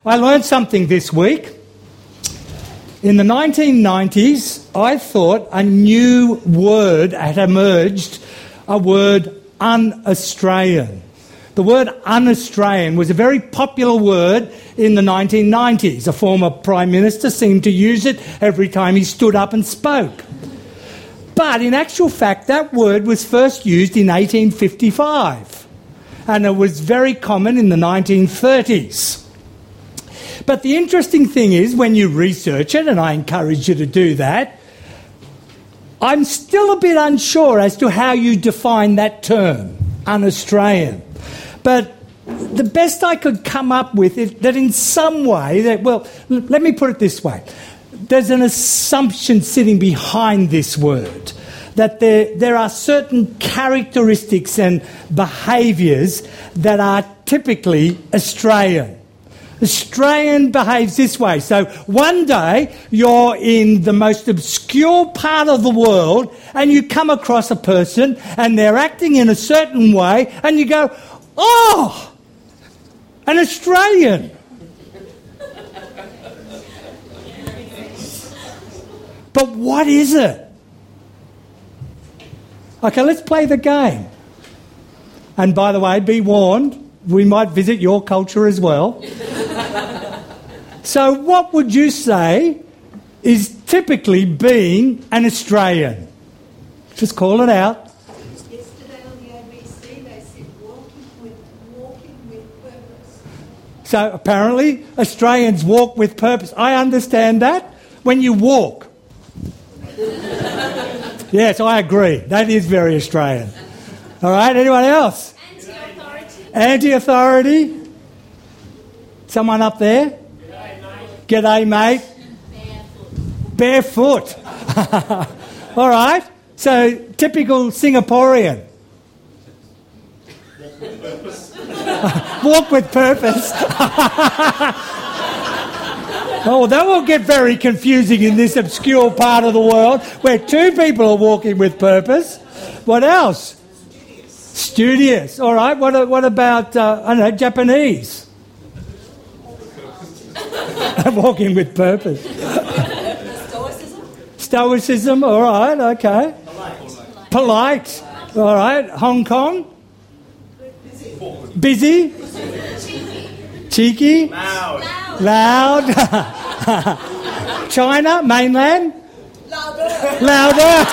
I learned something this week. In the 1990s, I thought a new word had emerged, a word un-Australian. The word un-Australian was a very popular word in the 1990s. A former Prime Minister seemed to use it every time he stood up and spoke. But in actual fact, that word was first used in 1855, and it was very common in the 1930s. But the interesting thing is, when you research it, and I encourage you to do that, I'm still a bit unsure as to how you define that term, un-Australian. But the best I could come up with is that in some way, let me put it this way. There's an assumption sitting behind this word, that there are certain characteristics and behaviours that are typically Australian. Australian behaves this way. So one day you're in the most obscure part of the world and you come across a person and they're acting in a certain way and you go, "Oh, an Australian." But what is it? Okay, let's play the game. And by the way, be warned, we might visit your culture as well. So what would you say is typically being an Australian? Just call it out. Yesterday on the ABC they said walking with purpose. So apparently Australians walk with purpose. I understand that. When you walk. Yes, I agree. That is very Australian. All right, anyone else? Anti-authority. Anti-authority? Someone up there? G'day, mate. Barefoot. All right. So, typical Singaporean. Walk with purpose. Oh, that will get very confusing in this obscure part of the world where two people are walking with purpose. What else? Studious. All right. What about, Japanese? Walking with purpose. Stoicism. All right. Okay. Polite. All right. Hong Kong. Busy. Cheeky. Loud. China. Mainland. Louder.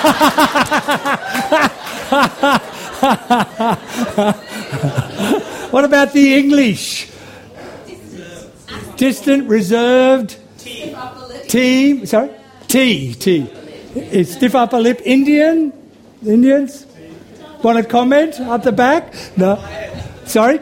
What about the English? Distant, reserved, T. Sorry? T. It's stiff upper lip. Indians? Want to comment up the back? No. Sorry?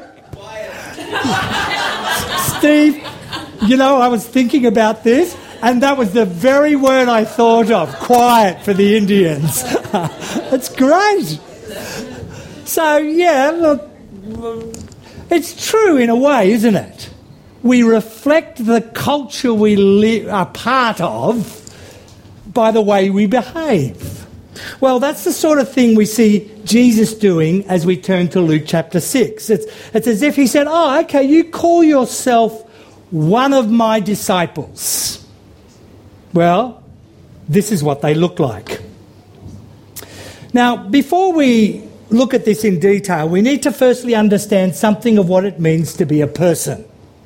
Steve, I was thinking about this, and that was the very word I thought of. Quiet for the Indians. That's great. So, yeah, look, it's true in a way, isn't it? We reflect the culture we are part of by the way we behave. Well, that's the sort of thing we see Jesus doing as we turn to Luke chapter 6. It's as if he said, "Oh, okay, you call yourself one of my disciples. Well, this is what they look like." Now, before we look at this in detail, we need to firstly understand something of what it means to be a person.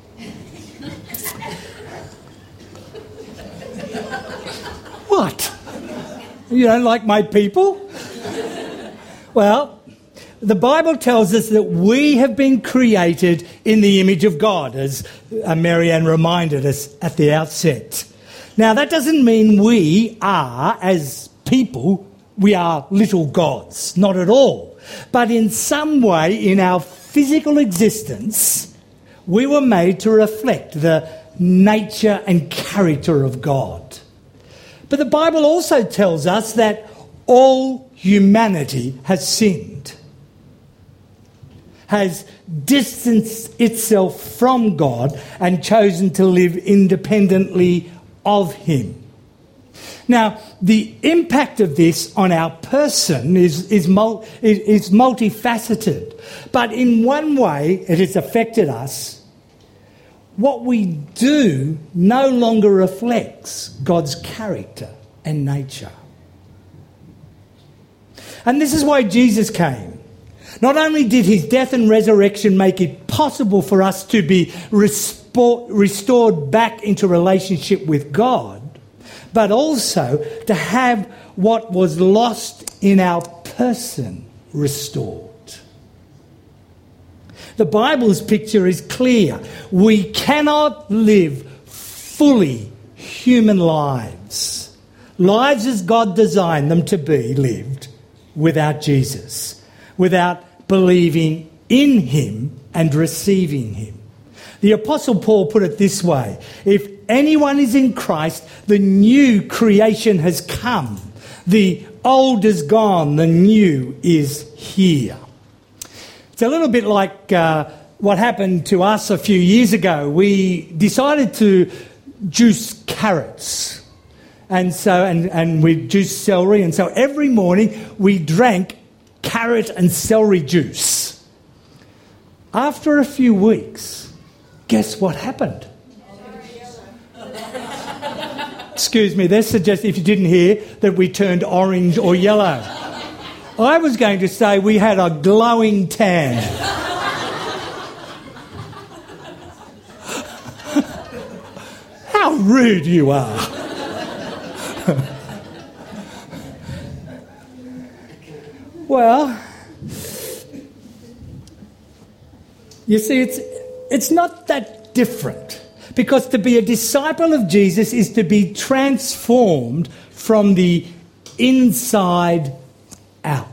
What? You don't like my people? Well, the Bible tells us that we have been created in the image of God, as Marianne reminded us at the outset. Now, that doesn't mean we are, as people, we are little gods. Not at all. But in some way, in our physical existence, we were made to reflect the nature and character of God. But the Bible also tells us that all humanity has sinned, has distanced itself from God and chosen to live independently of Him. Now, the impact of this on our person is multifaceted, but in one way it has affected us what we do no longer reflects God's character and nature. And this is why Jesus came. Not only did his death and resurrection make it possible for us to be restored back into relationship with God, but also to have what was lost in our person restored. The Bible's picture is clear. We cannot live fully human lives as God designed them to be lived, without Jesus, without believing in him and receiving him. The Apostle Paul put it this way: if anyone is in Christ, the new creation has come. The old is gone, the new is here. It's a little bit like what happened to us a few years ago. We decided to juice carrots. And we juiced celery, and so every morning we drank carrot and celery juice. After a few weeks, guess what happened? Excuse me, that suggests, if you didn't hear, that we turned orange or yellow. I was going to say we had a glowing tan. How rude you are. Well, you see, it's not that different, because to be a disciple of Jesus is to be transformed from the inside out.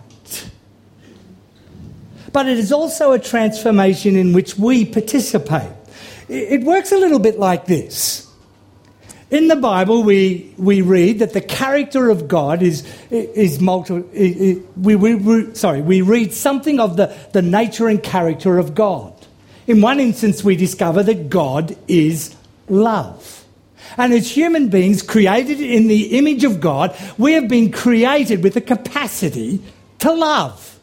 But it is also a transformation in which we participate. It works a little bit like this. In the Bible, we read that the character of God we read something of the nature and character of God. In one instance, we discover that God is love. And as human beings created in the image of God, we have been created with the capacity to love.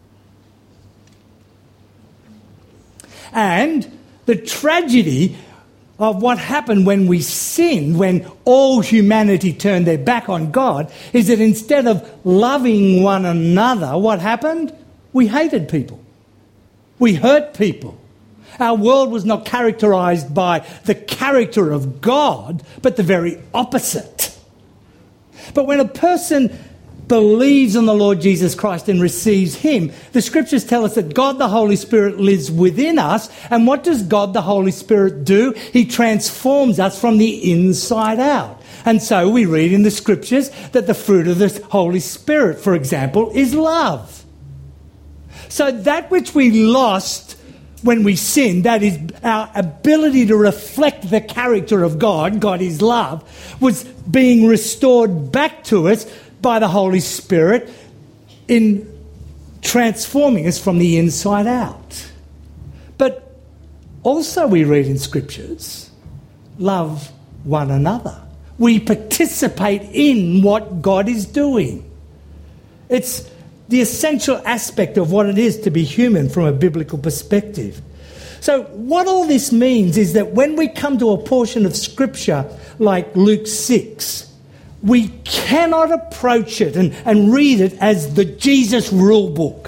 And the tragedy of what happened when we sinned, when all humanity turned their back on God, is that instead of loving one another, what happened? We hated people. We hurt people. Our world was not characterised by the character of God, but the very opposite. But when a person believes in the Lord Jesus Christ and receives him, the scriptures tell us that God the Holy Spirit lives within us. And what does God the Holy Spirit do? He transforms us from the inside out. And so we read in the scriptures that the fruit of the Holy Spirit, for example, is love. So that which we lost when we sinned, that is our ability to reflect the character of God, God is love, was being restored back to us by the Holy Spirit in transforming us from the inside out. But also we read in scriptures, love one another. We participate in what God is doing. It's the essential aspect of what it is to be human from a biblical perspective. So what all this means is that when we come to a portion of scripture like Luke 6, we cannot approach it and read it as the Jesus rule book,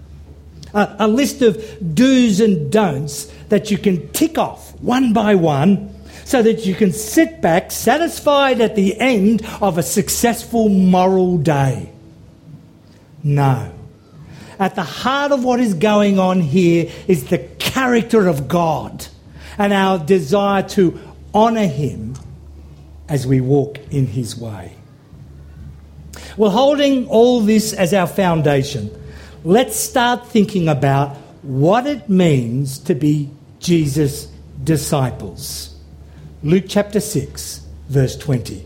a list of do's and don'ts that you can tick off one by one so that you can sit back satisfied at the end of a successful moral day. No. At the heart of what is going on here is the character of God and our desire to honour him as we walk in his way. Well, holding all this as our foundation, let's start thinking about what it means to be Jesus' disciples. Luke chapter 6, verse 20.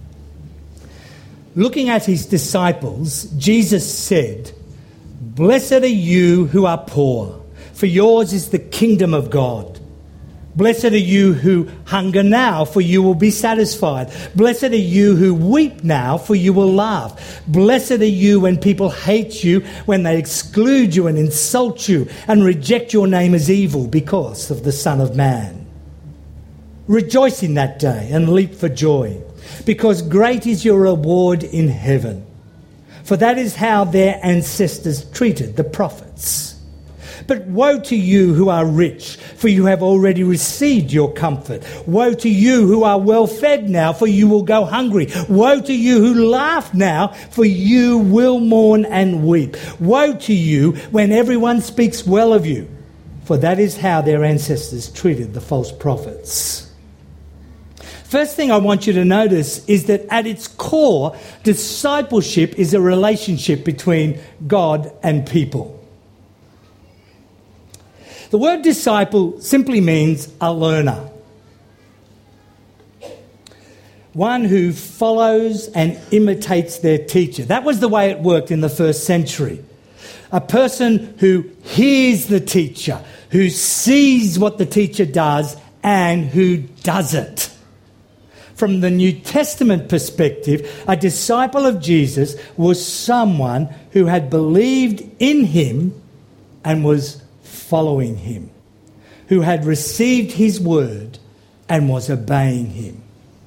Looking at his disciples, Jesus said, "Blessed are you who are poor, for yours is the kingdom of God. Blessed are you who hunger now, for you will be satisfied. Blessed are you who weep now, for you will laugh. Blessed are you when people hate you, when they exclude you and insult you and reject your name as evil because of the Son of Man." Rejoice in that day and leap for joy, because great is your reward in heaven. For that is how their ancestors treated the prophets. But woe to you who are rich, for you have already received your comfort. Woe to you who are well fed now, for you will go hungry. Woe to you who laugh now, for you will mourn and weep. Woe to you when everyone speaks well of you, for that is how their ancestors treated the false prophets. First thing I want you to notice is that at its core, discipleship is a relationship between God and people. The word disciple simply means a learner. One who follows and imitates their teacher. That was the way it worked in the first century. A person who hears the teacher, who sees what the teacher does and who does it. From the New Testament perspective, a disciple of Jesus was someone who had believed in him and was following him, who had received his word and was obeying him.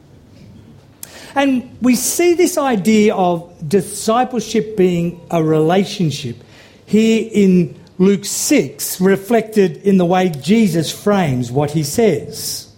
And we see this idea of discipleship being a relationship here in Luke 6, reflected in the way Jesus frames what he says.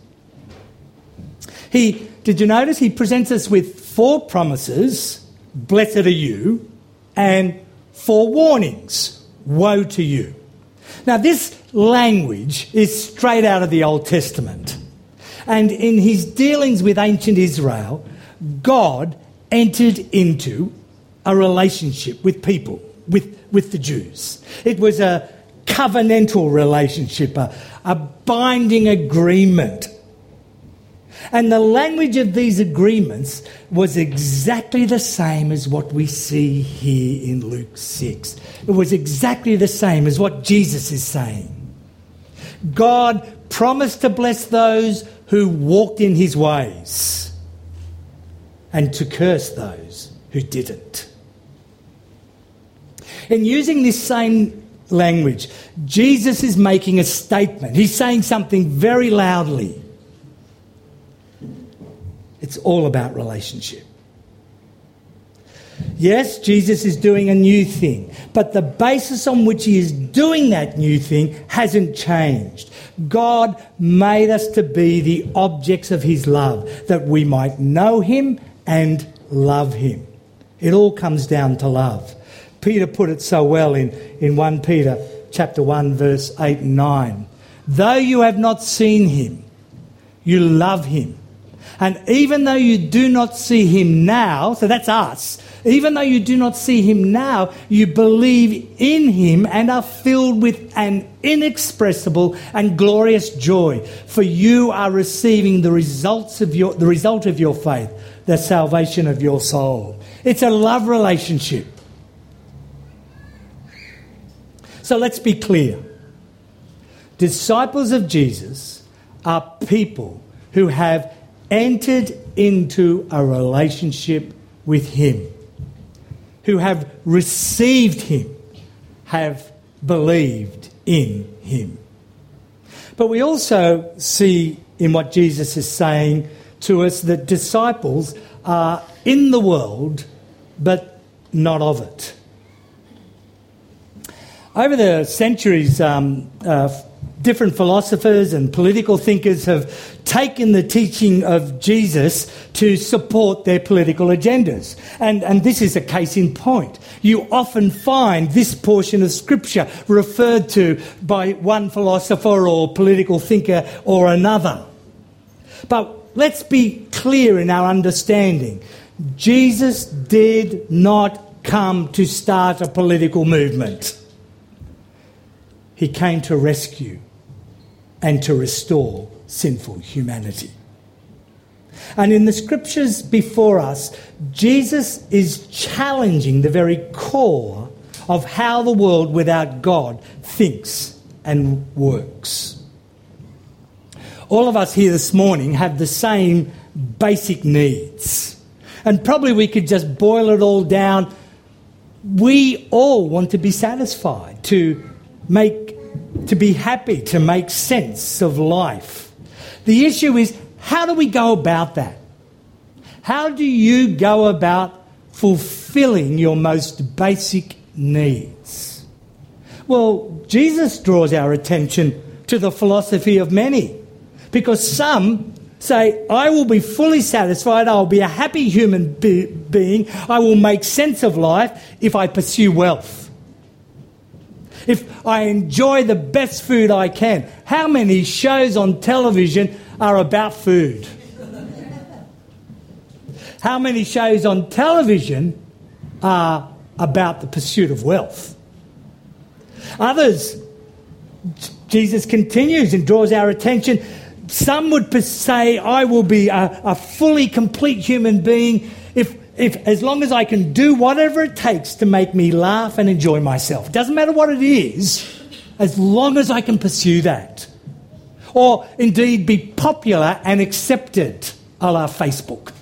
Did you notice he presents us with 4 promises, blessed are you, and 4 warnings, woe to you. Now this language is straight out of the Old Testament. And in his dealings with ancient Israel, God entered into a relationship with people, with the Jews. It was a covenantal relationship, a binding agreement. And the language of these agreements was exactly the same as what we see here in Luke 6. It was exactly the same as what Jesus is saying. God promised to bless those who walked in his ways and to curse those who didn't. In using this same language, Jesus is making a statement. He's saying something very loudly. It's all about relationship. Yes, Jesus is doing a new thing, but the basis on which he is doing that new thing hasn't changed. God made us to be the objects of his love, that we might know him and love him. It all comes down to love. Peter put it so well in 1 Peter chapter 1, verse 8 and 9. Though you have not seen him, you love him. And even though you do not see him now, so that's us, even though you do not see him now, you believe in him and are filled with an inexpressible and glorious joy, for you are receiving the result of your faith, the salvation of your soul. It's a love relationship. So let's be clear. Disciples of Jesus are people who have entered into a relationship with him, who have received him, have believed in him. But we also see in what Jesus is saying to us that disciples are in the world, but not of it. Over the centuries, different philosophers and political thinkers have taken the teaching of Jesus to support their political agendas. And this is a case in point. You often find this portion of Scripture referred to by one philosopher or political thinker or another. But let's be clear in our understanding. Jesus did not come to start a political movement. He came to rescue and to restore sinful humanity. And in the scriptures before us, Jesus is challenging the very core of how the world without God thinks and works. All of us here this morning have the same basic needs. And probably we could just boil it all down. We all want to be satisfied, to be happy, to make sense of life. The issue is, how do we go about that? How do you go about fulfilling your most basic needs? Well, Jesus draws our attention to the philosophy of many, because some say, I will be fully satisfied, I will be a happy human being, I will make sense of life if I pursue wealth, if I enjoy the best food I can. How many shows on television are about food? How many shows on television are about the pursuit of wealth? Others, Jesus continues and draws our attention. Some would say, I will be a fully complete human being if as long as I can do whatever it takes to make me laugh and enjoy myself. It doesn't matter what it is, as long as I can pursue that. Or indeed be popular and accepted, a la Facebook.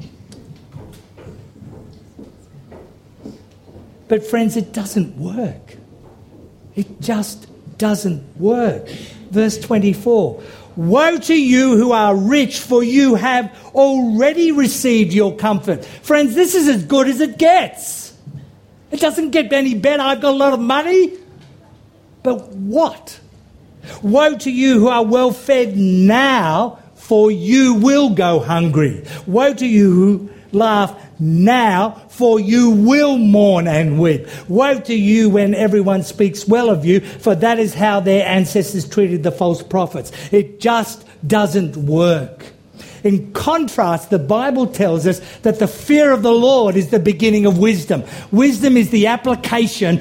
But friends, it doesn't work. It just doesn't work. Verse 24. Woe to you who are rich, for you have already received your comfort. Friends, this is as good as it gets. It doesn't get any better. I've got a lot of money. But what? Woe to you who are well fed now, for you will go hungry. Woe to you who laugh now, for you will mourn and weep. Woe to you when everyone speaks well of you, for that is how their ancestors treated the false prophets. It just doesn't work. In contrast, the Bible tells us that the fear of the Lord is the beginning of wisdom. Wisdom is the application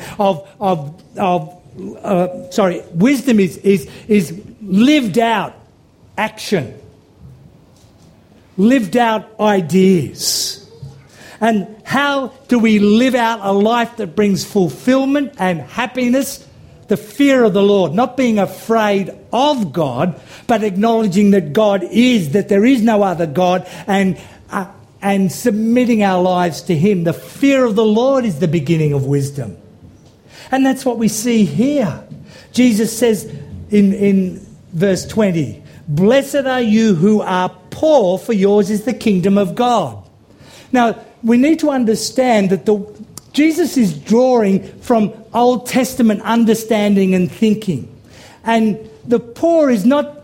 wisdom is lived out action, lived out ideas. And how do we live out a life that brings fulfillment and happiness? The fear of the Lord, not being afraid of God, but acknowledging that God is, that there is no other God, and submitting our lives to Him. The fear of the Lord is the beginning of wisdom. And that's what we see here. Jesus says in verse 20, blessed are you who are poor, for yours is the kingdom of God. Now, we need to understand that Jesus is drawing from Old Testament understanding and thinking. And the poor is not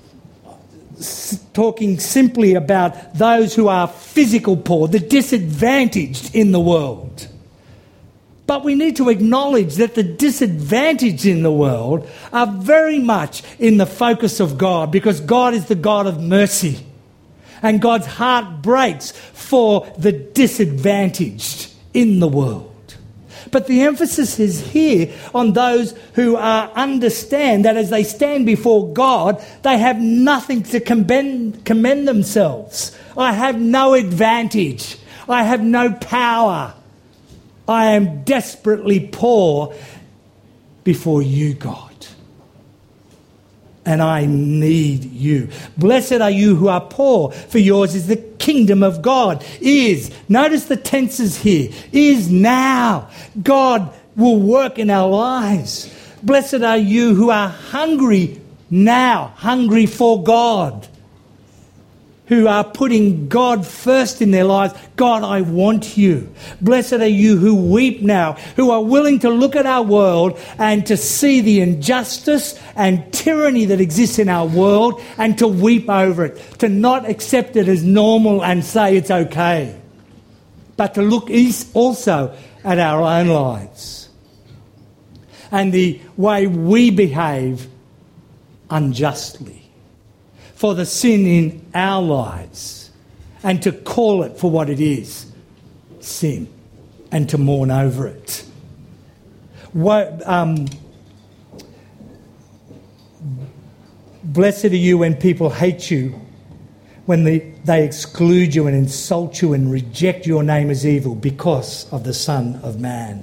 talking simply about those who are physical poor, the disadvantaged in the world. But we need to acknowledge that the disadvantaged in the world are very much in the focus of God, because God is the God of mercy. And God's heart breaks for the disadvantaged in the world. But the emphasis is here on those who understand that as they stand before God, they have nothing to commend themselves. I have no advantage. I have no power. I am desperately poor before you, God. And I need you. Blessed are you who are poor, for yours is the kingdom of God. Notice the tenses here. Is now. God will work in our lives. Blessed are you who are hungry now, hungry for God, who are putting God first in their lives. God, I want you. Blessed are you who weep now, who are willing to look at our world and to see the injustice and tyranny that exists in our world and to weep over it, to not accept it as normal and say it's okay, but to look also at our own lives and the way we behave unjustly, for the sin in our lives, and to call it for what it is, sin, and to mourn over it. Blessed are you when people hate you, when they exclude you and insult you and reject your name as evil because of the Son of Man.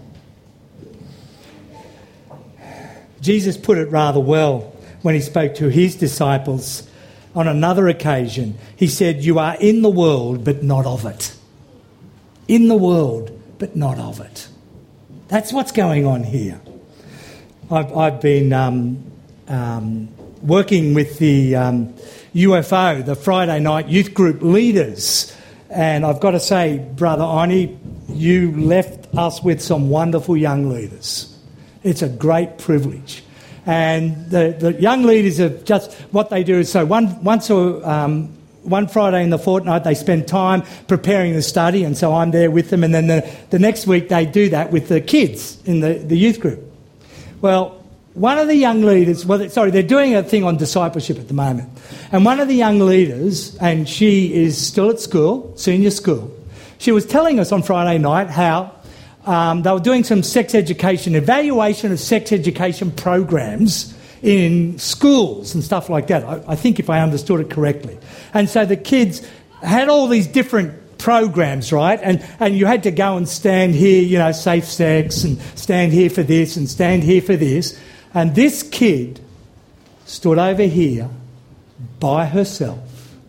Jesus put it rather well when he spoke to his disciples on another occasion. He said, you are in the world, but not of it. In the world, but not of it. That's what's going on here. I've been working with the UFO, the Friday night youth group leaders. And I've got to say, Brother Oni, you left us with some wonderful young leaders. It's a great privilege. And the young leaders are just, what they do is, so one Friday in the fortnight they spend time preparing the study, and so I'm there with them. And then the next week they do that with the kids in the youth group. Well, one of the young leaders, they're doing a thing on discipleship at the moment. And one of the young leaders, and she is still at school, senior school, she was telling us on Friday night how they were doing some sex education, evaluation of sex education programs in schools and stuff like that. I think if I understood it correctly. And so the kids had all these different programs, right? And you had to go and stand here, safe sex, and stand here for this and stand here for this. And this kid stood over here by herself.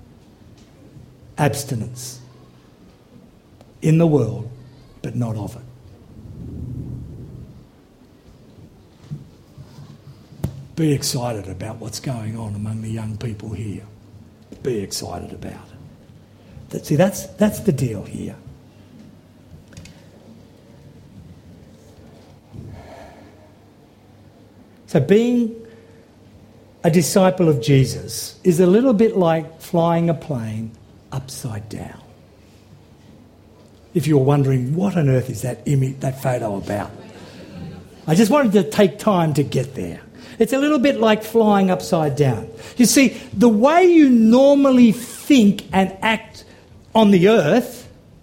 Abstinence. In the world, but not of it. Be excited about what's going on among the young people here. Be excited about it. See, that's the deal here. So being a disciple of Jesus is a little bit like flying a plane upside down. If you're wondering, what on earth is that image, that photo about? I just wanted to take time to get there. It's a little bit like flying upside down. You see, the way you normally think and act on the earth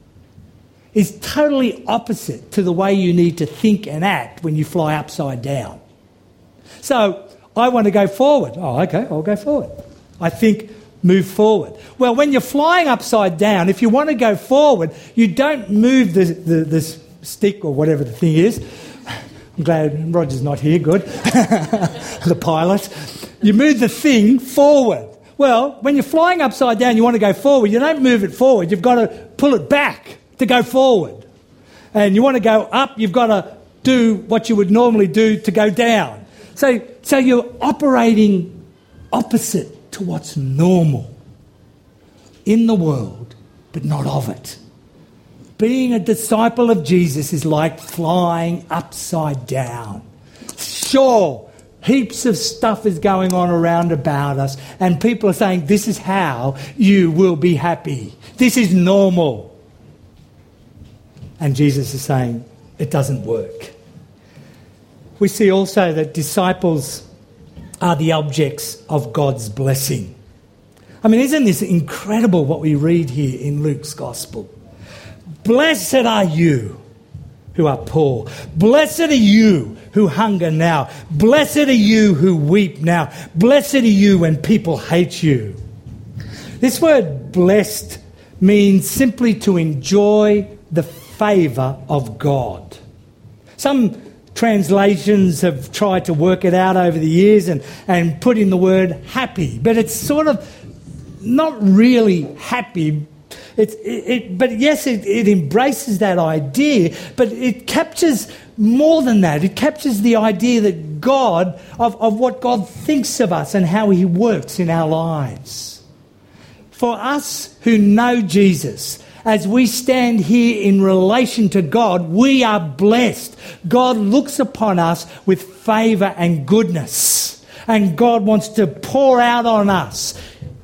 is totally opposite to the way you need to think and act when you fly upside down. So, I want to go forward. Oh, okay, I'll go forward. I think, move forward. Well, when you're flying upside down, if you want to go forward, you don't move the stick or whatever the thing is. I'm glad Roger's not here, good. The pilot. You move the thing forward. Well, when you're flying upside down, you want to go forward. You don't move it forward. You've got to pull it back to go forward. And you want to go up, you've got to do what you would normally do to go down. So you're operating opposite to what's normal in the world, but not of it. Being a disciple of Jesus is like flying upside down. Sure, heaps of stuff is going on around about us, and people are saying, this is how you will be happy. This is normal. And Jesus is saying, it doesn't work. We see also that disciples are the objects of God's blessing. I mean, isn't this incredible what we read here in Luke's Gospel? Blessed are you who are poor. Blessed are you who hunger now. Blessed are you who weep now. Blessed are you when people hate you. This word blessed means simply to enjoy the favour of God. Some translations have tried to work it out over the years and put in the word happy, but it's sort of not really happy. But yes, it embraces that idea, but it captures more than that. It captures the idea that God, of what God thinks of us and how he works in our lives. For us who know Jesus, as we stand here in relation to God, we are blessed. God looks upon us with favour and goodness, and God wants to pour out on us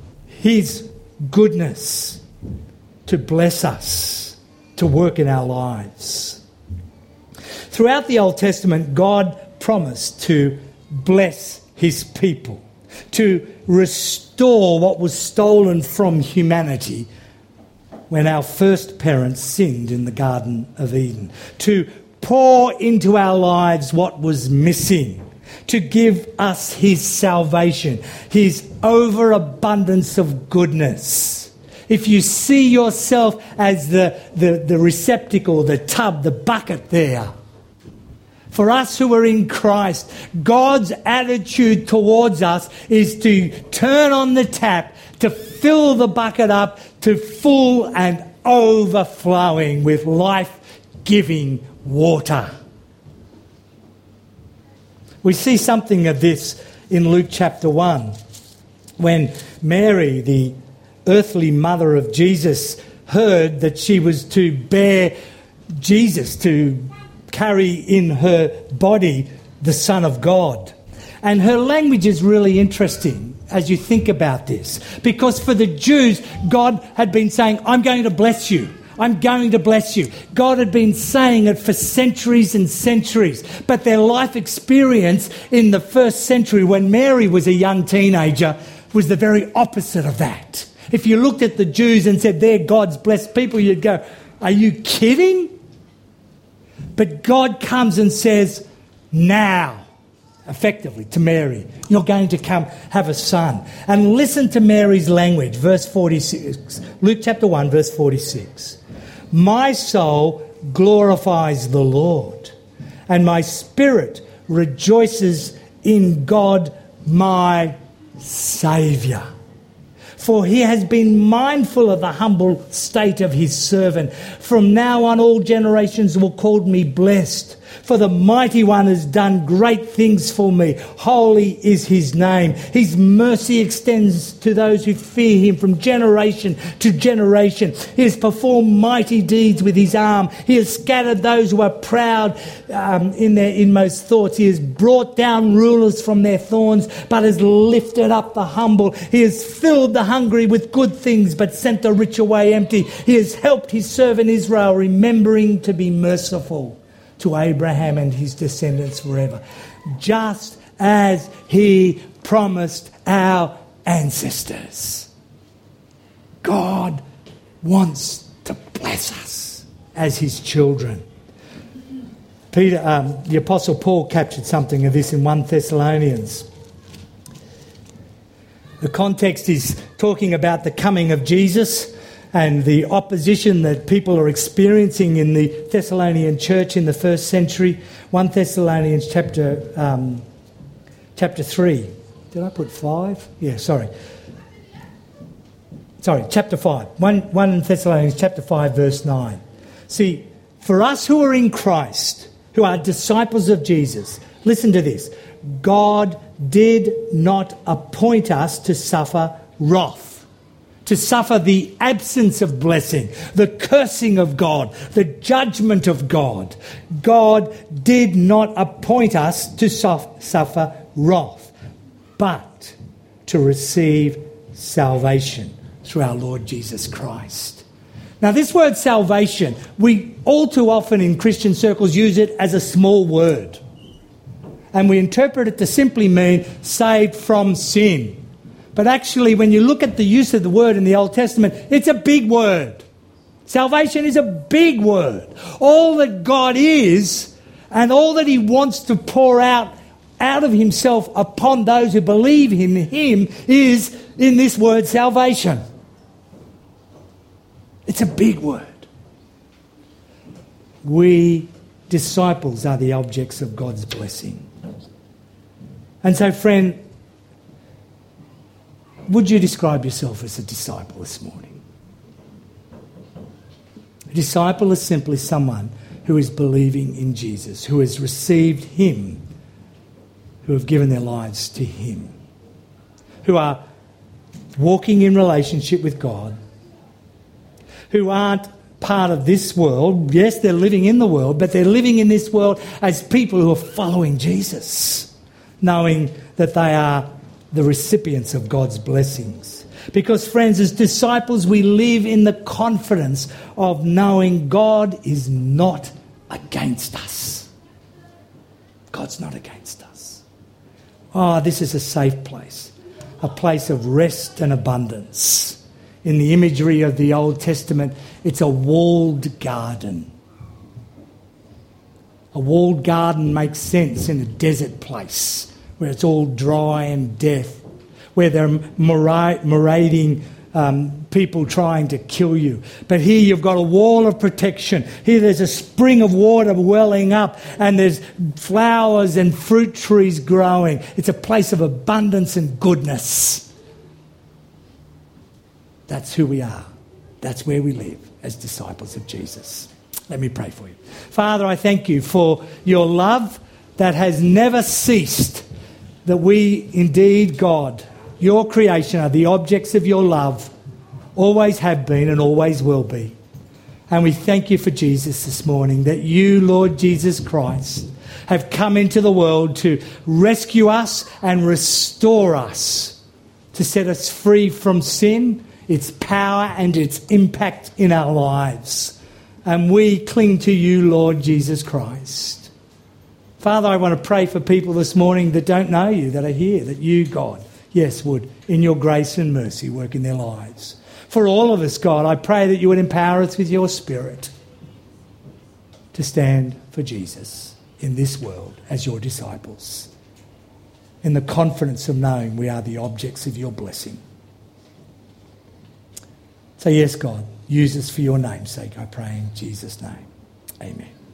his goodness to bless us, to work in our lives. Throughout the Old Testament, God promised to bless his people, to restore what was stolen from humanity when our first parents sinned in the Garden of Eden, to pour into our lives what was missing, to give us his salvation, his overabundance of goodness. If you see yourself as the receptacle, the tub, the bucket there, for us who are in Christ, God's attitude towards us is to turn on the tap, to fill the bucket up to full and overflowing with life-giving water. We see something of this in Luke chapter 1. when Mary, the earthly mother of Jesus, heard that she was to bear Jesus, to carry in her body the Son of God. And her language is really interesting as you think about this, because for the Jews, God had been saying, I'm going to bless you. I'm going to bless you. God had been saying it for centuries and centuries, but their life experience in the first century when Mary was a young teenager was the very opposite of that. If you looked at the Jews and said, they're God's blessed people, you'd go, are you kidding? But God comes and says, now, effectively, to Mary, you're going to come have a son. And listen to Mary's language, verse 46. Luke chapter 1, verse 46. My soul glorifies the Lord, and my spirit rejoices in God, my Saviour. For he has been mindful of the humble state of his servant. From now on all generations will call me blessed. For the Mighty One has done great things for me. Holy is his name. His mercy extends to those who fear him from generation to generation. He has performed mighty deeds with his arm. He has scattered those who are proud in their inmost thoughts. He has brought down rulers from their thorns, but has lifted up the humble. He has filled the hungry with good things, but sent the rich away empty. He has helped his servant Israel, remembering to be merciful to Abraham and his descendants forever, just as he promised our ancestors. God wants to bless us as his children. The Apostle Paul captured something of this in 1 Thessalonians. The context is talking about the coming of Jesus and the opposition that people are experiencing in the Thessalonian church in the first century. 1 Thessalonians chapter 3. Did I put 5? Yeah, sorry. Chapter 5. 1 Thessalonians chapter 5, verse 9. See, for us who are in Christ, who are disciples of Jesus, listen to this. God did not appoint us to suffer wrath, to suffer the absence of blessing, the cursing of God, the judgment of God. God did not appoint us to suffer wrath, but to receive salvation through our Lord Jesus Christ. Now, this word salvation, we all too often in Christian circles use it as a small word. And we interpret it to simply mean saved from sin. But actually, when you look at the use of the word in the Old Testament, it's a big word. Salvation is a big word. All that God is and all that he wants to pour out of himself upon those who believe in him is in this word salvation. It's a big word. We disciples are the objects of God's blessing. And so, friend, would you describe yourself as a disciple this morning? A disciple is simply someone who is believing in Jesus, who has received him, who have given their lives to him, who are walking in relationship with God, who aren't part of this world. Yes, they're living in the world, but they're living in this world as people who are following Jesus, knowing that they are the recipients of God's blessings. Because, friends, as disciples, we live in the confidence of knowing God is not against us. God's not against us. Oh, this is a safe place, a place of rest and abundance. In the imagery of the Old Testament, it's a walled garden. A walled garden makes sense in a desert place where it's all dry and death, where they're marauding people trying to kill you. But here you've got a wall of protection. Here there's a spring of water welling up, and there's flowers and fruit trees growing. It's a place of abundance and goodness. That's who we are. That's where we live as disciples of Jesus. Let me pray for you. Father, I thank you for your love that has never ceased, that we indeed, God, your creation are the objects of your love, always have been and always will be. And we thank you for Jesus this morning, that you, Lord Jesus Christ, have come into the world to rescue us and restore us, to set us free from sin, its power and its impact in our lives. And we cling to you, Lord Jesus Christ. Father, I want to pray for people this morning that don't know you, that are here, that you, God, yes, would, in your grace and mercy, work in their lives. For all of us, God, I pray that you would empower us with your Spirit to stand for Jesus in this world as your disciples, in the confidence of knowing we are the objects of your blessing. So yes, God, use us for your name's sake, I pray in Jesus' name. Amen.